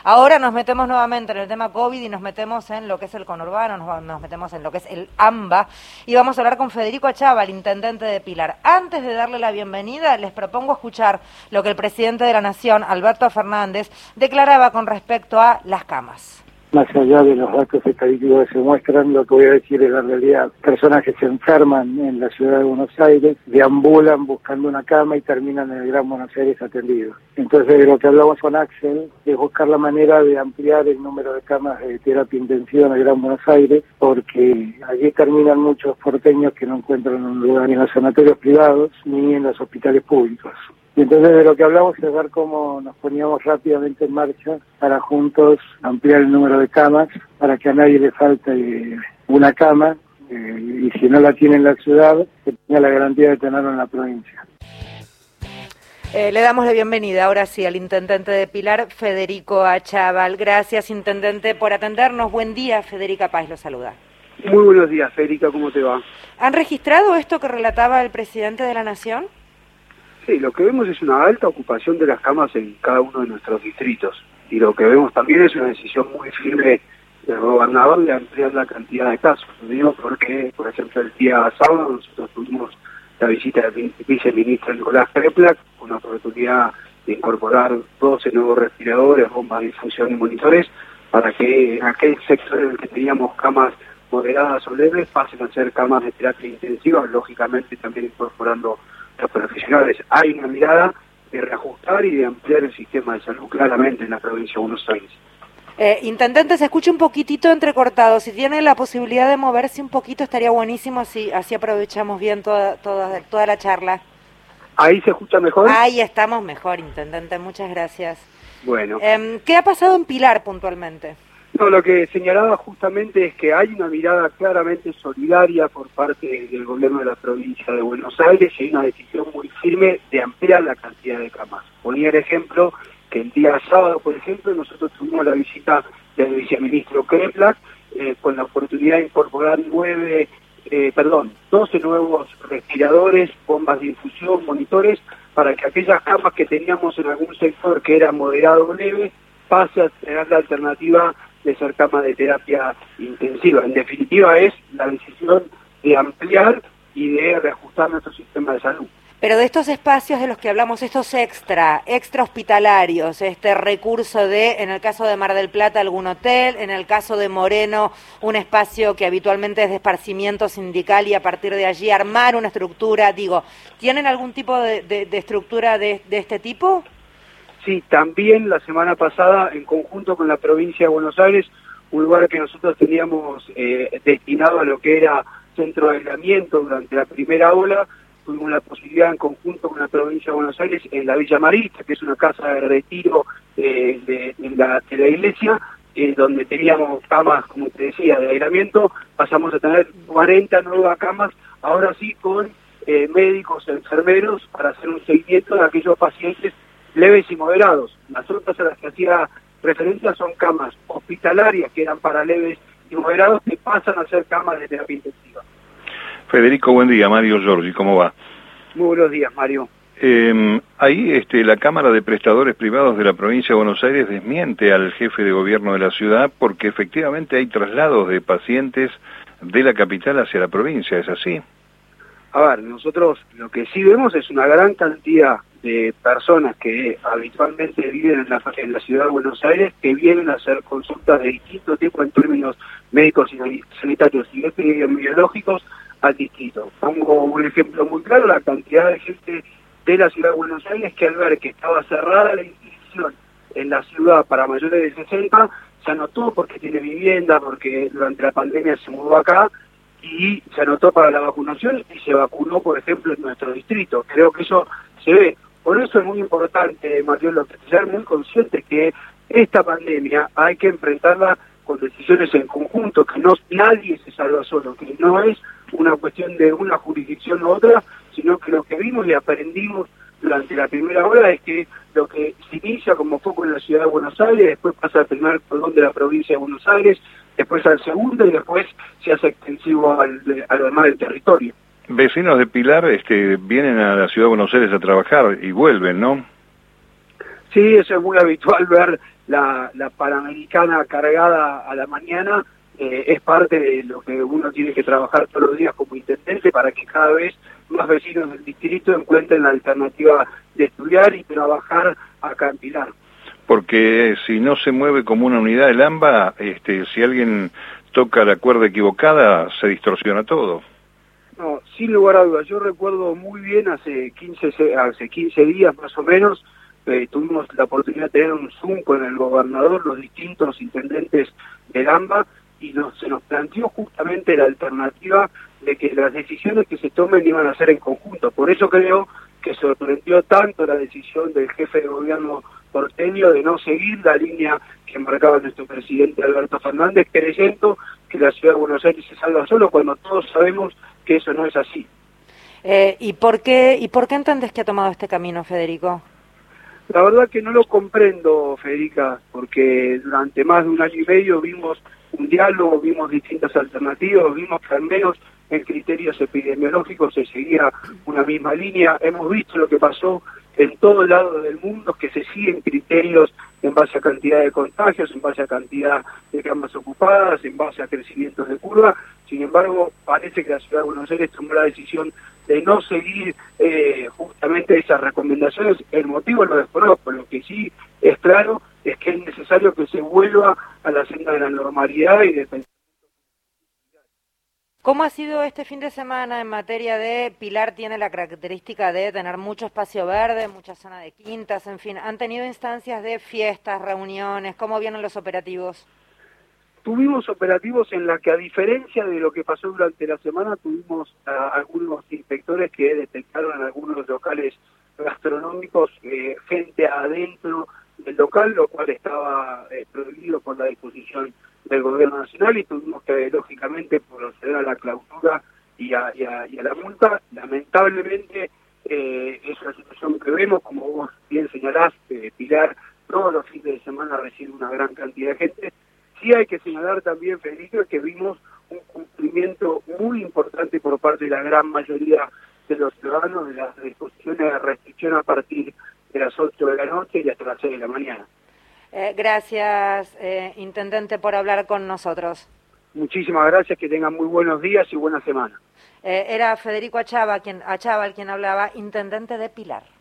Ahora nos metemos nuevamente en el tema COVID y nos metemos en lo que es el conurbano, nos metemos en lo que es el AMBA y vamos a hablar con Federico Achával, intendente de Pilar. Antes de darle la bienvenida, les propongo escuchar lo que el presidente de la Nación, Alberto Fernández, declaraba con respecto a las camas. Más allá de los datos estadísticos que se muestran, lo que voy a decir es la realidad. Personas que se enferman en la ciudad de Buenos Aires, deambulan buscando una cama y terminan en el Gran Buenos Aires atendidos. Entonces, de lo que hablamos con Axel es buscar la manera de ampliar el número de camas de terapia intensiva en el Gran Buenos Aires, porque allí terminan muchos porteños que no encuentran un lugar ni en los sanatorios privados ni en los hospitales públicos. Y entonces de lo que hablamos es ver cómo nos poníamos rápidamente en marcha para juntos ampliar el número de camas, para que a nadie le falte una cama, y si no la tiene en la ciudad, que tenga la garantía de tenerla en la provincia. Le damos la bienvenida ahora sí al intendente de Pilar, Federico Achával. Gracias, intendente, por atendernos. Buen día, Federica Páez lo saluda. Muy buenos días, Federica, ¿cómo te va? ¿Han registrado esto que relataba el presidente de la Nación? Sí, lo que vemos es una alta ocupación de las camas en cada uno de nuestros distritos. Y lo que vemos también es una decisión muy firme del gobernador de ampliar la cantidad de casos. Lo digo porque, por ejemplo, el día sábado nosotros tuvimos la visita del viceministro Nicolás Kreplak, una oportunidad de incorporar 12 nuevos respiradores, bombas de infusión y monitores, para que en aquel sector en el que teníamos camas moderadas o leves pasen a ser camas de terapia intensiva, lógicamente también incorporando los profesionales. Hay una mirada de reajustar y de ampliar el sistema de salud claramente en la provincia de Buenos Aires. Intendente, se escucha un poquitito entrecortado. Si tiene la posibilidad de moverse un poquito estaría buenísimo, así aprovechamos bien toda la charla. ¿Ahí se escucha mejor? Ahí estamos mejor, intendente, muchas gracias. Bueno. ¿Qué ha pasado en Pilar puntualmente? No, lo que señalaba justamente es que hay una mirada claramente solidaria por parte del gobierno de la provincia de Buenos Aires y hay una decisión muy firme de ampliar la cantidad de camas. Ponía el ejemplo que el día sábado, por ejemplo, nosotros tuvimos la visita del viceministro Kreplak con la oportunidad de incorporar 12 nuevos respiradores, bombas de infusión, monitores, para que aquellas camas que teníamos en algún sector que era moderado o leve, pase a tener la alternativa de ser cama de terapia intensiva. En definitiva es la decisión de ampliar y de reajustar nuestro sistema de salud. Pero de estos espacios de los que hablamos, estos extra hospitalarios, este recurso de, en el caso de Mar del Plata, algún hotel, en el caso de Moreno, un espacio que habitualmente es de esparcimiento sindical y a partir de allí armar una estructura, ¿tienen algún tipo de estructura de este tipo? Sí, también la semana pasada, en conjunto con la provincia de Buenos Aires, un lugar que nosotros teníamos destinado a lo que era centro de aislamiento durante la primera ola, tuvimos la posibilidad en conjunto con la provincia de Buenos Aires en la Villa Marista, que es una casa de retiro de la iglesia, donde teníamos camas, como te decía, de aislamiento, pasamos a tener 40 nuevas camas, ahora sí con médicos, enfermeros, para hacer un seguimiento de aquellos pacientes leves y moderados. Las otras a las que hacía referencia son camas hospitalarias que eran para leves y moderados que pasan a ser camas de terapia intensiva. Federico, buen día. Mario Giorgi, ¿cómo va? Muy buenos días, Mario. Ahí la Cámara de Prestadores Privados de la Provincia de Buenos Aires desmiente al jefe de gobierno de la ciudad porque efectivamente hay traslados de pacientes de la capital hacia la provincia, ¿es así? A ver, nosotros lo que sí vemos es una gran cantidad de personas que habitualmente viven en la ciudad de Buenos Aires que vienen a hacer consultas de distinto tipo en términos médicos y sanitarios y epidemiológicos al distrito. Pongo un ejemplo muy claro, la cantidad de gente de la ciudad de Buenos Aires que al ver que estaba cerrada la inscripción en la ciudad para mayores de 60, se anotó porque tiene vivienda, porque durante la pandemia se mudó acá, y se anotó para la vacunación y se vacunó, por ejemplo, en nuestro distrito. Creo que eso se ve. Por eso es muy importante, Mario, ser muy consciente que esta pandemia hay que enfrentarla con decisiones en conjunto, que nadie se salva solo, que no es una cuestión de una jurisdicción u otra, sino que lo que vimos y aprendimos durante la primera ola es que lo que se inicia como foco en la ciudad de Buenos Aires, después pasa al primer cordón de la provincia de Buenos Aires, después al segundo y después se hace extensivo a lo demás del territorio. Vecinos de Pilar vienen a la ciudad de Buenos Aires a trabajar y vuelven, ¿no? Sí, eso es muy habitual ver la Panamericana cargada a la mañana. Es parte de lo que uno tiene que trabajar todos los días como intendente para que cada vez más vecinos del distrito encuentren la alternativa de estudiar y trabajar acá en Pilar. Porque si no se mueve como una unidad el AMBA, si alguien toca la cuerda equivocada, se distorsiona todo. No, sin lugar a dudas. Yo recuerdo muy bien hace 15 días más o menos, tuvimos la oportunidad de tener un Zoom con el gobernador, los distintos intendentes del AMBA, y se nos planteó justamente la alternativa de que las decisiones que se tomen iban a ser en conjunto. Por eso creo que sorprendió tanto la decisión del jefe de gobierno porteño de no seguir la línea que marcaba nuestro presidente Alberto Fernández, creyendo que la ciudad de Buenos Aires se salva solo, cuando todos sabemos que eso no es así. ¿Y por qué entendés que ha tomado este camino, Federico? La verdad que no lo comprendo, Federica, porque durante más de un año y medio vimos un diálogo, vimos distintas alternativas, vimos que al menos en criterios epidemiológicos se seguía una misma línea. Hemos visto lo que pasó en todo lado del mundo, que se siguen criterios en base a cantidad de contagios, en base a cantidad de camas ocupadas, en base a crecimientos de curva. Sin embargo, parece que la ciudad de Buenos Aires tomó la decisión de no seguir justamente esas recomendaciones. El motivo lo desconozco, lo que sí es claro es que es necesario que se vuelva a la senda de la normalidad y de pensamiento. ¿Cómo ha sido este fin de semana en materia de Pilar? Tiene la característica de tener mucho espacio verde, mucha zona de quintas, en fin. ¿Han tenido instancias de fiestas, reuniones? ¿Cómo vienen los operativos? Tuvimos operativos en las que, a diferencia de lo que pasó durante la semana, tuvimos algunos inspectores que detectaron en algunos locales gastronómicos gente adentro del local, lo cual estaba prohibido por la disposición del gobierno nacional, y tuvimos que, lógicamente, proceder a la clausura y a la multa. Lamentablemente, es una situación que vemos, como vos bien señalás, Pilar, todos los fines de semana recibe una gran cantidad de gente. Sí hay que señalar también, Federico, que vimos un cumplimiento muy importante por parte de la gran mayoría de los ciudadanos de las disposiciones de restricción a partir de las 8 de la noche y hasta las 6 de la mañana. Gracias, Intendente, por hablar con nosotros. Muchísimas gracias, que tengan muy buenos días y buena semana. Era Federico Achával quien hablaba, Intendente de Pilar.